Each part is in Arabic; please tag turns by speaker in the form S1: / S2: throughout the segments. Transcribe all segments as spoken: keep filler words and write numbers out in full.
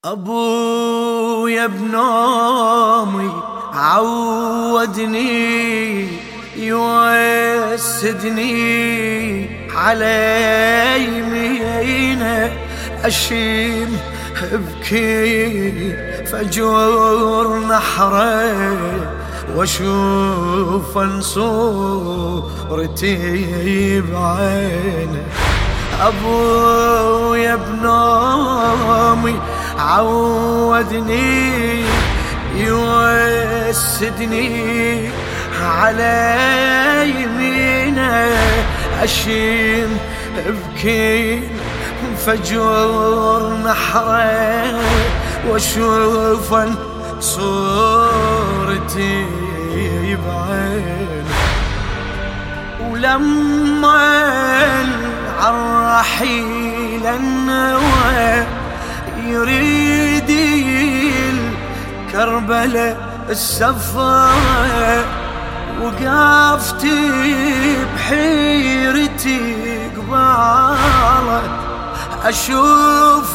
S1: أبويا بنومي عودني يوسدني على يمينه أشيم ابكي فجور نحره واشوف صورتي بعينه. أبويا بنومي عودني يوسدني على يمينه أشيم ابكي فجور نحره واشوف صورتي بعينه. ولما عالرحيل النوى يريد الكربلة السفرة وقفتي بحيرتي قبالة أشوف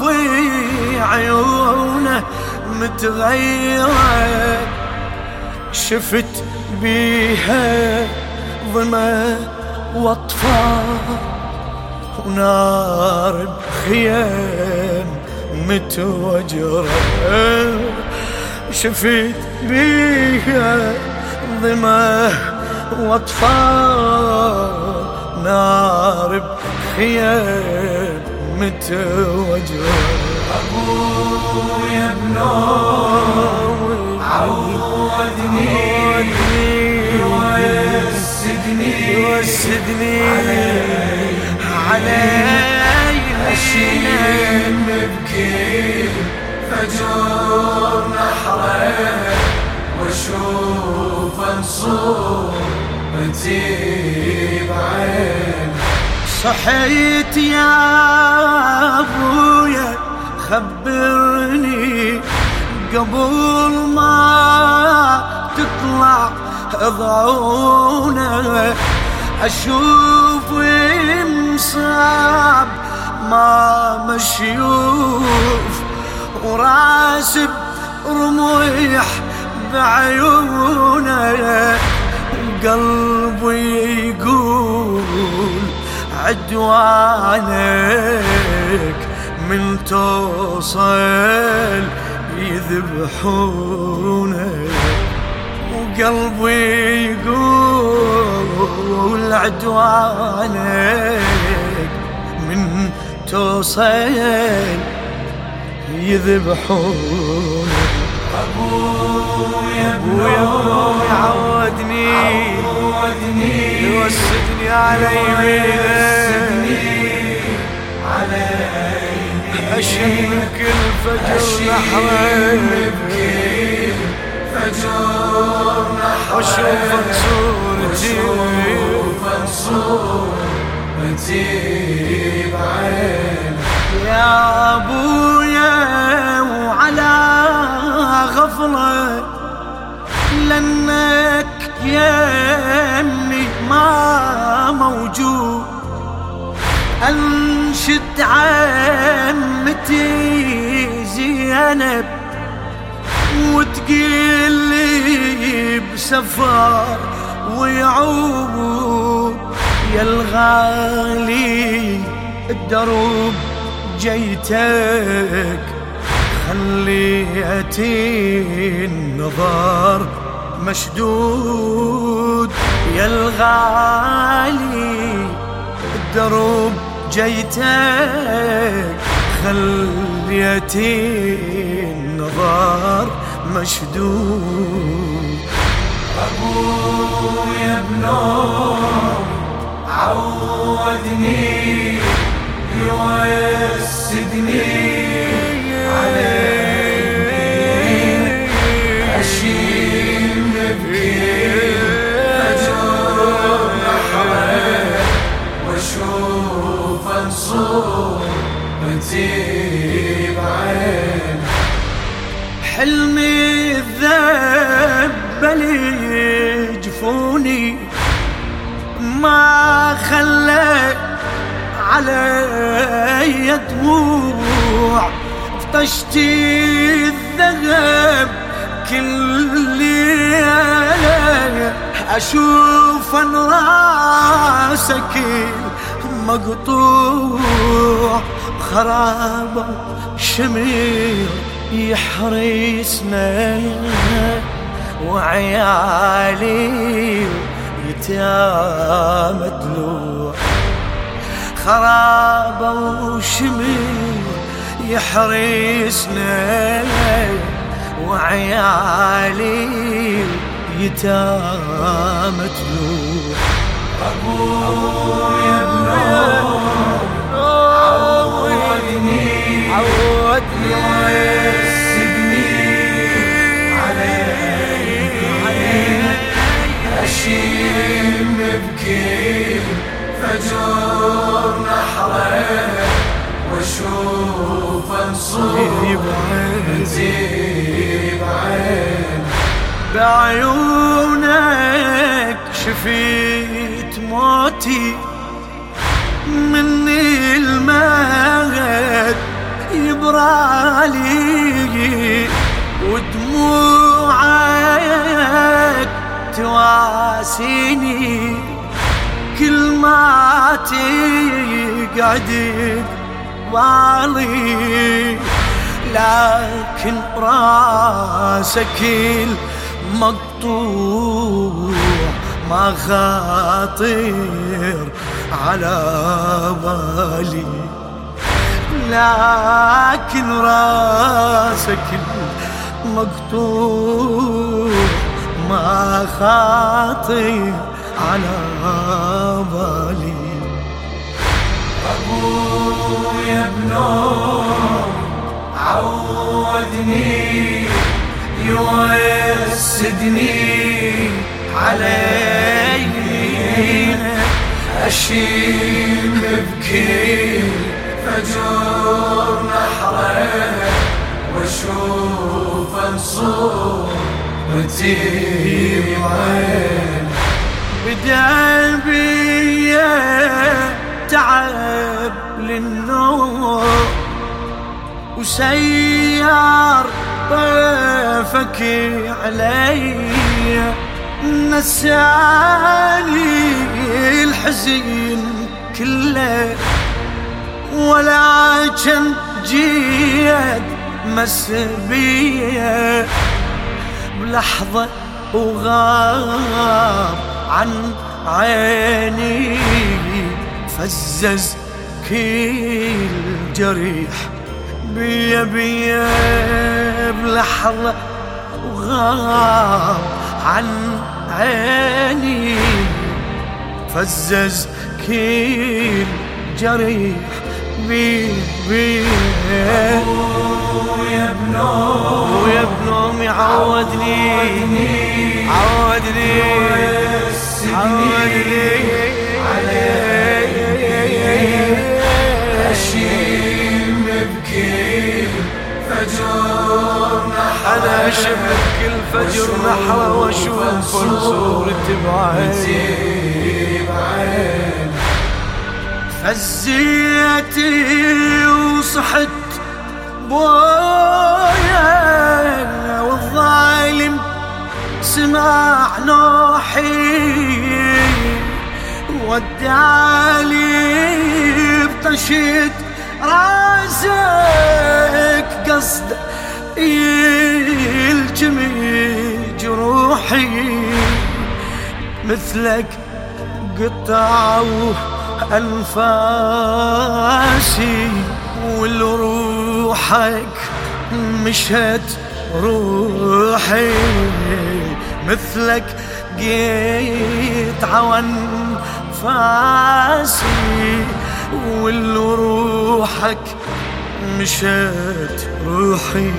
S1: عيونه متغيرة شفت بيها ظما واطفال ونار بخيام متوجرة شفت بيها ظما واطفال نار بخيام متوجرة.
S2: أبويا بنومي عودني يوسدني
S1: يوسدني على
S2: أشيم ببكي فجور نحره واشوف صورتي بعين.
S1: صحيت يا أبويا خبرني قبل ما تطلع ضعونه أشوف مصاب ما مشيوف وراسب رميح بعيونه قلبي يقول عدوانك من توصل يذبحونك وقلبي يقول عدوانك من توصل يذبحونك.
S2: أبويا
S1: بنومي عودني يوسدني على يمينه أشم كل فجر نحره
S2: فجور نحره
S1: واشوف صورتي
S2: صورتي بعين.
S1: يا أبويا وعلى غفلة لأنك يمي ما موجود أنشد عمتي زينب وتقيل لي بسفر ويعود يا الغالي الدروب جيتك خليتي النظر مشدود يا الغالي الدروب جيتك خليتي النظر مشدود.
S2: أبويا بنومي عودني يوسدني على يمينه أشيم ببكي فجور نحره واشوف صورتي بعين.
S1: حلمي الذب لي جفوني ما خلى علي دموع طشتي الذهب كل ليلة أشوف أن راسك مقطوع خرابة شمير يحرسنا وعيالي يتامى دلوع خرابة وشمير يحرسنا وعيالي يتامى دلوع
S2: أبويا بنور عودني
S1: عودني
S2: ويسقني عليك أشيم نبكي فجور نحره واشوف انصور نزيب عين
S1: بعيونك شفيت موتي من المهد يبرالي ودموعك تواسيني كل ما تقعد بالي لكن راسك المقطوع ما خاطر على بالي لكن راسك المقطوع ما خاطر على بالي
S2: أبويا بنور عودني يوسدني علي أشيم بكي فجور نحره واشوف انصور وتجيب عين
S1: بدأ بي تعب للنور وسيار طيفك علي نساني الحزين كله ولا كان جيد مس بيه بلحظة وغاب عن عيني فزز كل جريح بيا بيا بلحظة وغاب عن عيني فزز كل جريح بيا بيا
S2: ويا بنوم
S1: ويا بنوم يعودني عودني عودني
S2: أشيم بكي فجور نحره
S1: أنا أشبك الفجر نحره وأشوف صورتي
S2: بعين
S1: فزيتي وصحت بويا والظالم سمع نوحي ودعالي بطشت راسك قصد يلجمي جروحي مثلك قطعوا أنفاسي والروحك مشت روحي مثلك قطعوا أنفاسي والروحك مشت روحي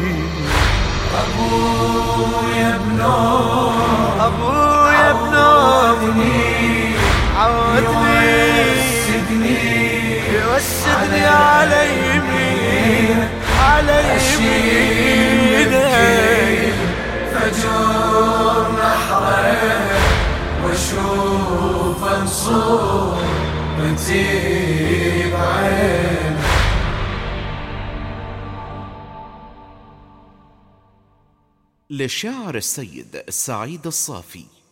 S2: أبويا بنور
S1: أبويا بنور عودني يوسدني على يمين على يمين
S2: فجور نحره واشوف انصور بنتي بعين
S3: للشاعر السيد سعيد الصافي.